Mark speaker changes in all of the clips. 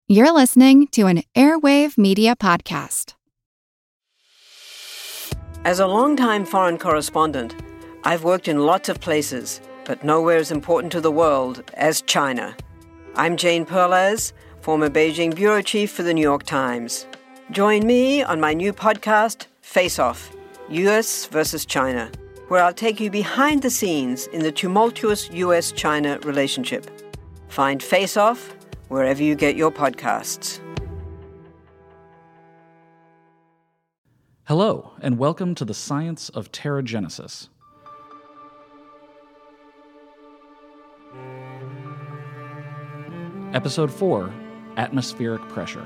Speaker 1: You're listening to an Airwave Media Podcast.
Speaker 2: As a longtime foreign correspondent, I've worked in lots of places, but nowhere as important to the world as China. I'm Jane Perlez, former Beijing bureau chief for the New York Times. Join me on my new podcast, Face Off, U.S. versus China, where I'll take you behind the scenes in the tumultuous U.S.-China relationship. Find Face Off wherever you get your podcasts.
Speaker 3: Hello, and welcome to the Science of Teragenesis. Episode 4, Atmospheric Pressure.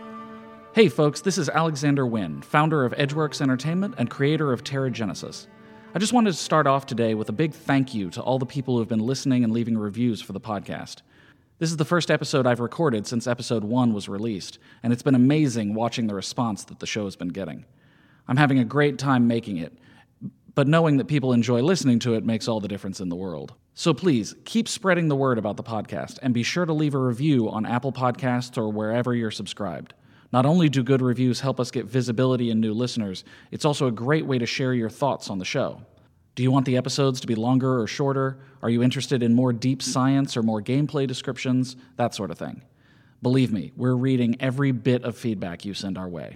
Speaker 3: Hey folks, this is Alexander Wynn, founder of Edgeworks Entertainment and creator of Teragenesis. I just wanted to start off today with a big thank you to all the people who have been listening and leaving reviews for the podcast. This is the first episode I've recorded since episode 1 was released, and it's been amazing watching the response that the show has been getting. I'm having a great time making it, but knowing that people enjoy listening to it makes all the difference in the world. So please, keep spreading the word about the podcast, and be sure to leave a review on Apple Podcasts or wherever you're subscribed. Not only do good reviews help us get visibility and new listeners, it's also a great way to share your thoughts on the show. Do you want the episodes to be longer or shorter? Are you interested in more deep science or more gameplay descriptions? That sort of thing. Believe me, we're reading every bit of feedback you send our way.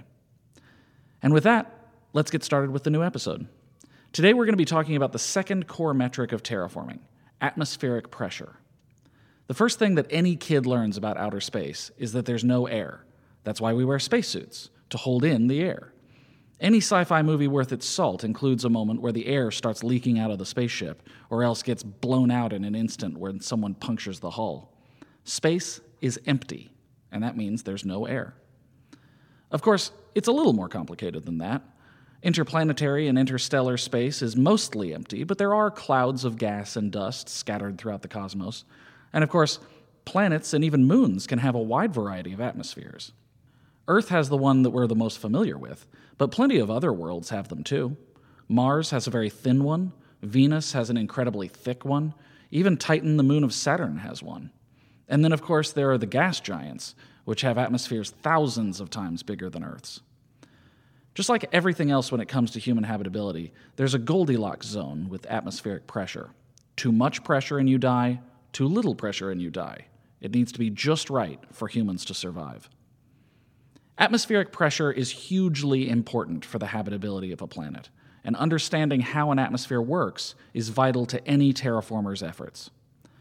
Speaker 3: And with that, let's get started with the new episode. Today we're going to be talking about the second core metric of terraforming, atmospheric pressure. The first thing that any kid learns about outer space is that there's no air. That's why we wear spacesuits, to hold in the air. Any sci-fi movie worth its salt includes a moment where the air starts leaking out of the spaceship, or else gets blown out in an instant when someone punctures the hull. Space is empty, and that means there's no air. Of course, it's a little more complicated than that. Interplanetary and interstellar space is mostly empty, but there are clouds of gas and dust scattered throughout the cosmos. And of course, planets and even moons can have a wide variety of atmospheres. Earth has the one that we're the most familiar with, but plenty of other worlds have them too. Mars has a very thin one, Venus has an incredibly thick one, even Titan, the moon of Saturn, has one. And then, of course, there are the gas giants, which have atmospheres thousands of times bigger than Earth's. Just like everything else when it comes to human habitability, there's a Goldilocks zone with atmospheric pressure. Too much pressure and you die, too little pressure and you die. It needs to be just right for humans to survive. Atmospheric pressure is hugely important for the habitability of a planet, and understanding how an atmosphere works is vital to any terraformer's efforts.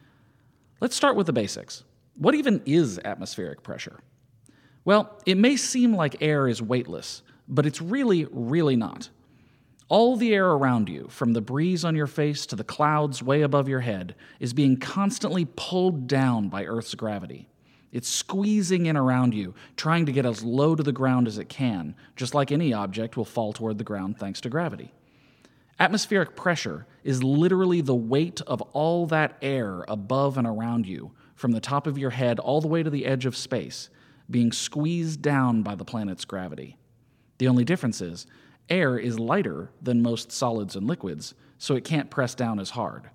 Speaker 3: Let's start with the basics. What even is atmospheric pressure? Well, it may seem like air is weightless, but it's really, really not. All the air around you, from the breeze on your face to the clouds way above your head, is being constantly pulled down by Earth's gravity. It's squeezing in around you, trying to get as low to the ground as it can, just like any object will fall toward the ground thanks to gravity. Atmospheric pressure is literally the weight of all that air above and around you, from the top of your head all the way to the edge of space, being squeezed down by the planet's gravity. The only difference is, air is lighter than most solids and liquids, so it can't press down as hard.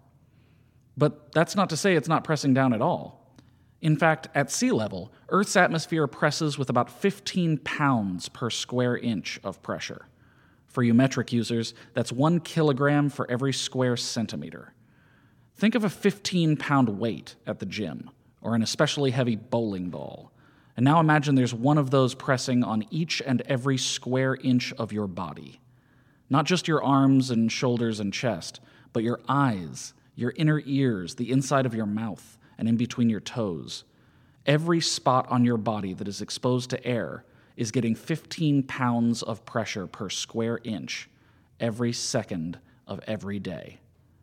Speaker 3: But that's not to say it's not pressing down at all. In fact, at sea level, Earth's atmosphere presses with about 15 pounds per square inch of pressure. For you metric users, that's 1 kilogram for every square centimeter. Think of a 15-pound weight at the gym, or an especially heavy bowling ball. And now imagine there's one of those pressing on each and every square inch of your body. Not just your arms and shoulders and chest, but your eyes, your inner ears, the inside of your mouth, and in between your toes. Every spot on your body that is exposed to air is getting 15 pounds of pressure per square inch every second of every day.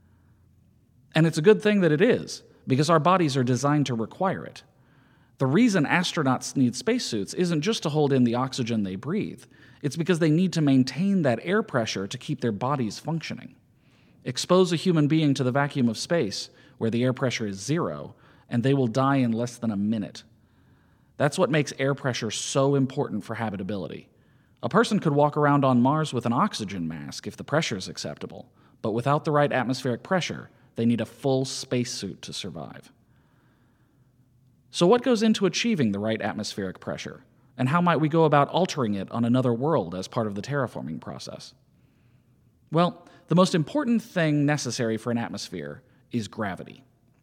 Speaker 3: And it's a good thing that it is, because our bodies are designed to require it. The reason astronauts need spacesuits isn't just to hold in the oxygen they breathe. It's because they need to maintain that air pressure to keep their bodies functioning. Expose a human being to the vacuum of space, where the air pressure is 0, and they will die in less than a minute. That's what makes air pressure so important for habitability. A person could walk around on Mars with an oxygen mask if the pressure is acceptable, but without the right atmospheric pressure, they need a full spacesuit to survive. So what goes into achieving the right atmospheric pressure? And how might we go about altering it on another world as part of the terraforming process? Well, the most important thing necessary for an atmosphere is gravity.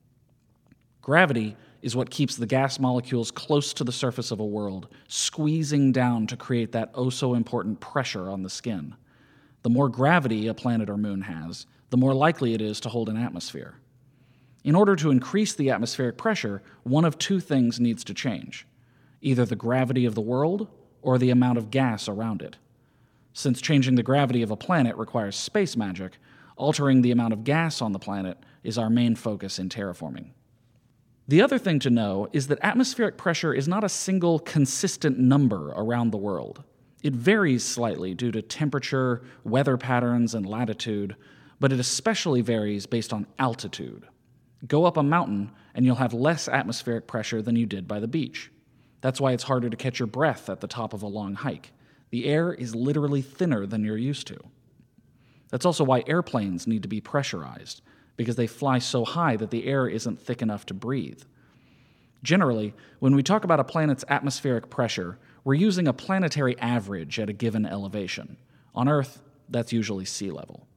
Speaker 3: Gravity is what keeps the gas molecules close to the surface of a world, squeezing down to create that oh-so-important pressure on the skin. The more gravity a planet or moon has, the more likely it is to hold an atmosphere. In order to increase the atmospheric pressure, one of two things needs to change: either the gravity of the world or the amount of gas around it. Since changing the gravity of a planet requires space magic, altering the amount of gas on the planet is our main focus in terraforming. The other thing to know is that atmospheric pressure is not a single consistent number around the world. It varies slightly due to temperature, weather patterns, and latitude, but it especially varies based on altitude. Go up a mountain and you'll have less atmospheric pressure than you did by the beach. That's why it's harder to catch your breath at the top of a long hike. The air is literally thinner than you're used to. That's also why airplanes need to be pressurized, because they fly so high that the air isn't thick enough to breathe. Generally, when we talk about a planet's atmospheric pressure, we're using a planetary average at a given elevation. On Earth, that's usually sea level.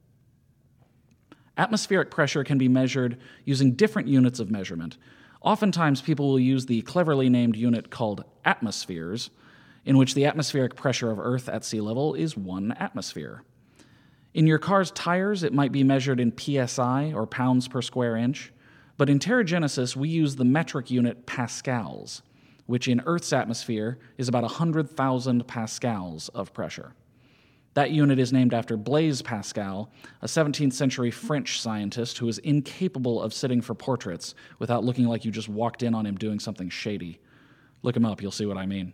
Speaker 3: Atmospheric pressure can be measured using different units of measurement. Oftentimes, people will use the cleverly named unit called atmospheres, in which the atmospheric pressure of Earth at sea level is 1 atmosphere. In your car's tires, it might be measured in psi, or pounds per square inch, but in Terragenesis, we use the metric unit pascals, which in Earth's atmosphere is about 100,000 pascals of pressure. That unit is named after Blaise Pascal, a 17th century French scientist who was incapable of sitting for portraits without looking like you just walked in on him doing something shady. Look him up, you'll see what I mean.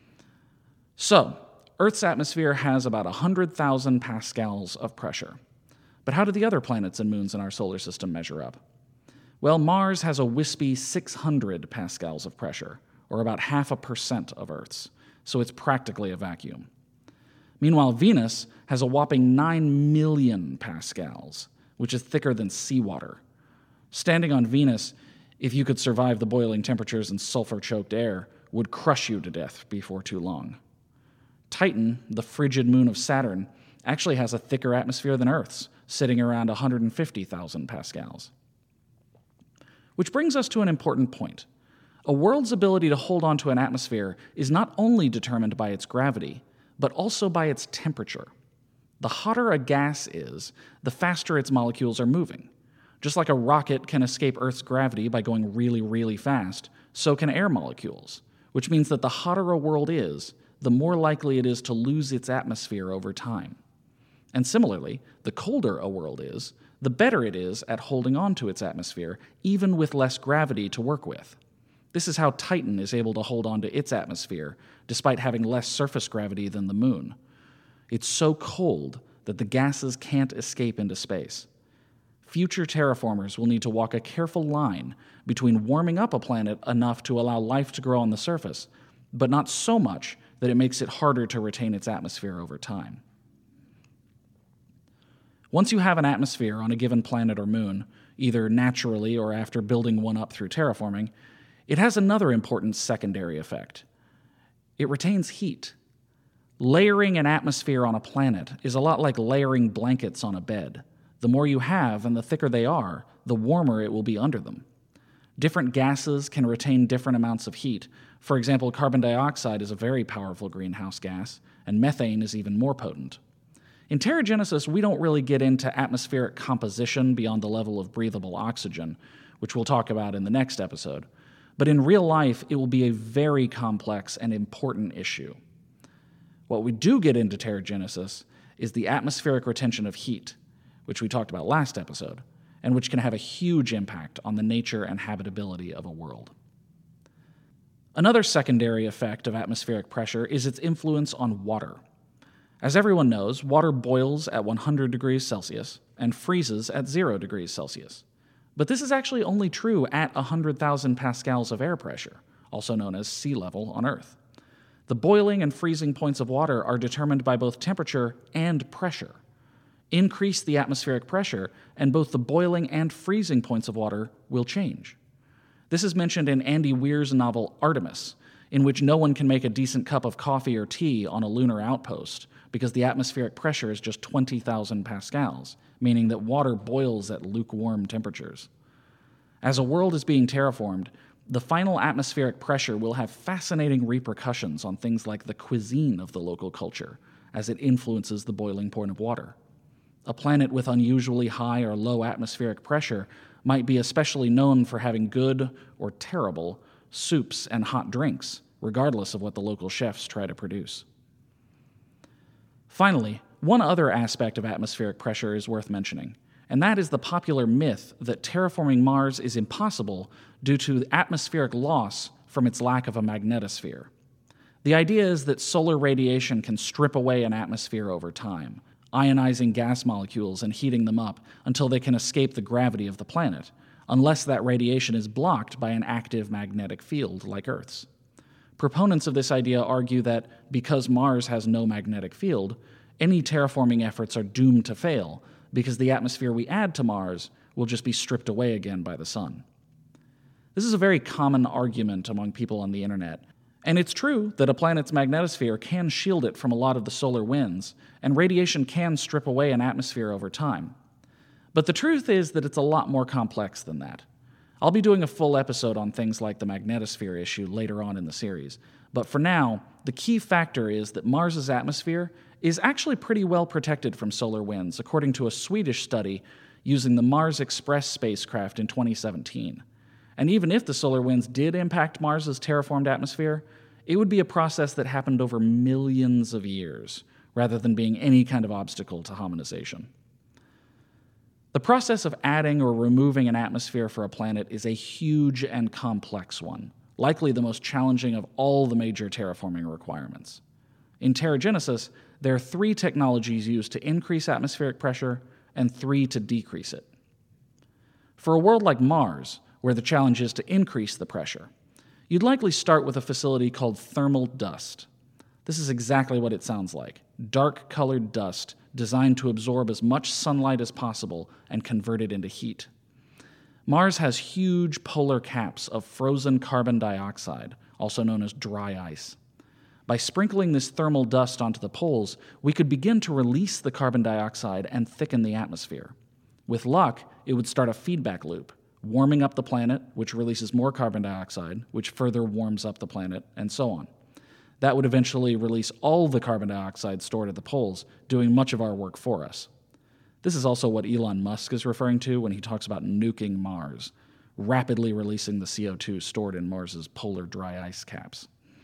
Speaker 3: So, Earth's atmosphere has about 100,000 pascals of pressure. But how do the other planets and moons in our solar system measure up? Well, Mars has a wispy 600 pascals of pressure, or about 0.5% of Earth's, so it's practically a vacuum. Meanwhile, Venus has a whopping 9 million pascals, which is thicker than seawater. Standing on Venus, if you could survive the boiling temperatures and sulfur-choked air, would crush you to death before too long. Titan, the frigid moon of Saturn, actually has a thicker atmosphere than Earth's, sitting around 150,000 pascals. Which brings us to an important point. A world's ability to hold onto an atmosphere is not only determined by its gravity, but also by its temperature. The hotter a gas is, the faster its molecules are moving. Just like a rocket can escape Earth's gravity by going really, really fast, so can air molecules, which means that the hotter a world is, the more likely it is to lose its atmosphere over time. And similarly, the colder a world is, the better it is at holding on to its atmosphere, even with less gravity to work with. This is how Titan is able to hold on to its atmosphere, despite having less surface gravity than the moon. It's so cold that the gases can't escape into space. Future terraformers will need to walk a careful line between warming up a planet enough to allow life to grow on the surface, but not so much that it makes it harder to retain its atmosphere over time. Once you have an atmosphere on a given planet or moon, either naturally or after building one up through terraforming, it has another important secondary effect. It retains heat. Layering an atmosphere on a planet is a lot like layering blankets on a bed. The more you have and the thicker they are, the warmer it will be under them. Different gases can retain different amounts of heat. For example, carbon dioxide is a very powerful greenhouse gas, and methane is even more potent. In Terragenesis, we don't really get into atmospheric composition beyond the level of breathable oxygen, which we'll talk about in the next episode. But in real life, it will be a very complex and important issue. What we do get into Terragenesis is the atmospheric retention of heat, which we talked about last episode, and which can have a huge impact on the nature and habitability of a world. Another secondary effect of atmospheric pressure is its influence on water. As everyone knows, water boils at 100 degrees Celsius and freezes at 0 degrees Celsius. But this is actually only true at 100,000 pascals of air pressure, also known as sea level on Earth. The boiling and freezing points of water are determined by both temperature and pressure. Increase the atmospheric pressure, and both the boiling and freezing points of water will change. This is mentioned in Andy Weir's novel Artemis, in which no one can make a decent cup of coffee or tea on a lunar outpost because the atmospheric pressure is just 20,000 pascals, meaning that water boils at lukewarm temperatures. As a world is being terraformed, the final atmospheric pressure will have fascinating repercussions on things like the cuisine of the local culture, as it influences the boiling point of water. A planet with unusually high or low atmospheric pressure might be especially known for having good or terrible soups and hot drinks, regardless of what the local chefs try to produce. Finally, one other aspect of atmospheric pressure is worth mentioning, and that is the popular myth that terraforming Mars is impossible due to atmospheric loss from its lack of a magnetosphere. The idea is that solar radiation can strip away an atmosphere over time, ionizing gas molecules and heating them up until they can escape the gravity of the planet, unless that radiation is blocked by an active magnetic field like Earth's. Proponents of this idea argue that because Mars has no magnetic field, any terraforming efforts are doomed to fail because the atmosphere we add to Mars will just be stripped away again by the sun. This is a very common argument among people on the internet, and it's true that a planet's magnetosphere can shield it from a lot of the solar winds, and radiation can strip away an atmosphere over time. But the truth is that it's a lot more complex than that. I'll be doing a full episode on things like the magnetosphere issue later on in the series, but for now, the key factor is that Mars's atmosphere is actually pretty well protected from solar winds, according to a Swedish study using the Mars Express spacecraft in 2017. And even if the solar winds did impact Mars's terraformed atmosphere, it would be a process that happened over millions of years, rather than being any kind of obstacle to hominization. The process of adding or removing an atmosphere for a planet is a huge and complex one, likely the most challenging of all the major terraforming requirements. In Terragenesis, there are 3 technologies used to increase atmospheric pressure and 3 to decrease it. For a world like Mars, where the challenge is to increase the pressure, you'd likely start with a facility called thermal dust. This is exactly what it sounds like: dark-colored dust designed to absorb as much sunlight as possible and convert it into heat. Mars has huge polar caps of frozen carbon dioxide, also known as dry ice. By sprinkling this thermal dust onto the poles, we could begin to release the carbon dioxide and thicken the atmosphere. With luck, it would start a feedback loop, warming up the planet, which releases more carbon dioxide, which further warms up the planet, and so on. That would eventually release all the carbon dioxide stored at the poles, doing much of our work for us. This is also what Elon Musk is referring to when he talks about nuking Mars, rapidly releasing the CO2 stored in Mars's polar dry ice caps.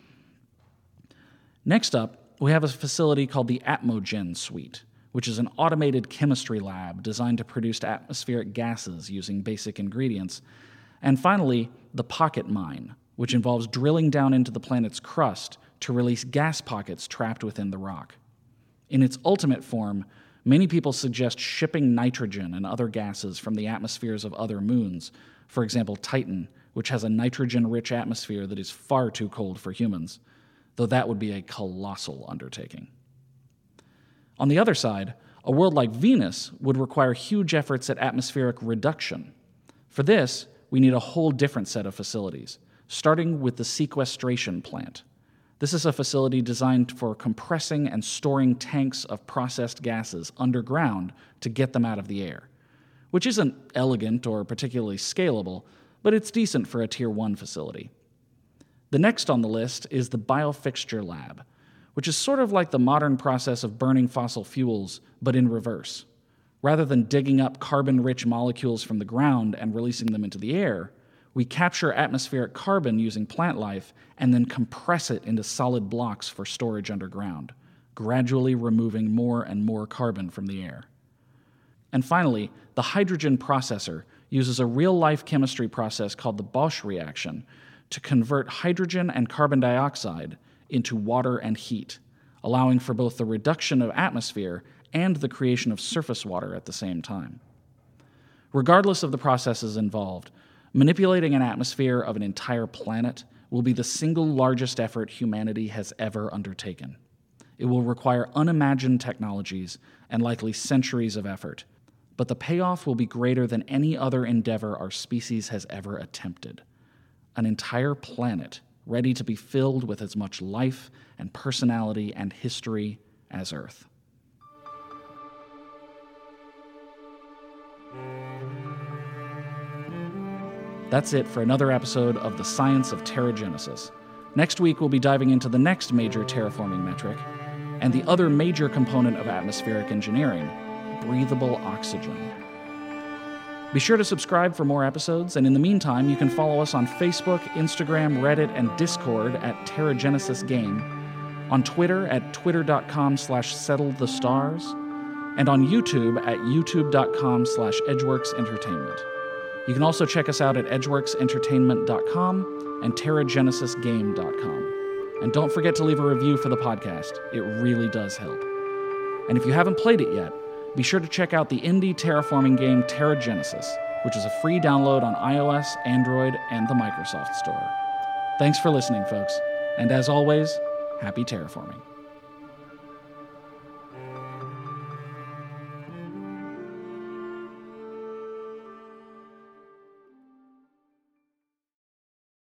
Speaker 3: Next up, we have a facility called the Atmogen Suite, which is an automated chemistry lab designed to produce atmospheric gases using basic ingredients. And finally, the Pocket Mine, which involves drilling down into the planet's crust to release gas pockets trapped within the rock. In its ultimate form, many people suggest shipping nitrogen and other gases from the atmospheres of other moons, for example Titan, which has a nitrogen-rich atmosphere that is far too cold for humans, though that would be a colossal undertaking. On the other side, a world like Venus would require huge efforts at atmospheric reduction. For this, we need a whole different set of facilities, starting with the sequestration plant. This is a facility designed for compressing and storing tanks of processed gases underground to get them out of the air, which isn't elegant or particularly scalable, but it's decent for a Tier 1 facility. The next on the list is the Biofixture Lab, which is sort of like the modern process of burning fossil fuels, but in reverse. Rather than digging up carbon-rich molecules from the ground and releasing them into the air, we capture atmospheric carbon using plant life and then compress it into solid blocks for storage underground, gradually removing more and more carbon from the air. And finally, the hydrogen processor uses a real-life chemistry process called the Bosch reaction to convert hydrogen and carbon dioxide into water and heat, allowing for both the reduction of atmosphere and the creation of surface water at the same time. Regardless of the processes involved, manipulating an atmosphere of an entire planet will be the single largest effort humanity has ever undertaken. It will require unimagined technologies and likely centuries of effort, but the payoff will be greater than any other endeavor our species has ever attempted. an entire planet ready to be filled with as much life and personality and history as Earth. That's it for another episode of The Science of Terragenesis. Next week, we'll be diving into the next major terraforming metric and the other major component of atmospheric engineering, breathable oxygen. Be sure to subscribe for more episodes, and in the meantime, you can follow us on Facebook, Instagram, Reddit, and Discord at Terragenesis Game, on Twitter at twitter.com/settlethestars, and on YouTube at youtube.com/edgeworksentertainment. You can also check us out at edgeworksentertainment.com and terragenesisgame.com. And don't forget to leave a review for the podcast. It really does help. And if you haven't played it yet, be sure to check out the indie terraforming game Terragenesis, which is a free download on iOS, Android, and the Microsoft Store. Thanks for listening, folks. And as always, happy terraforming.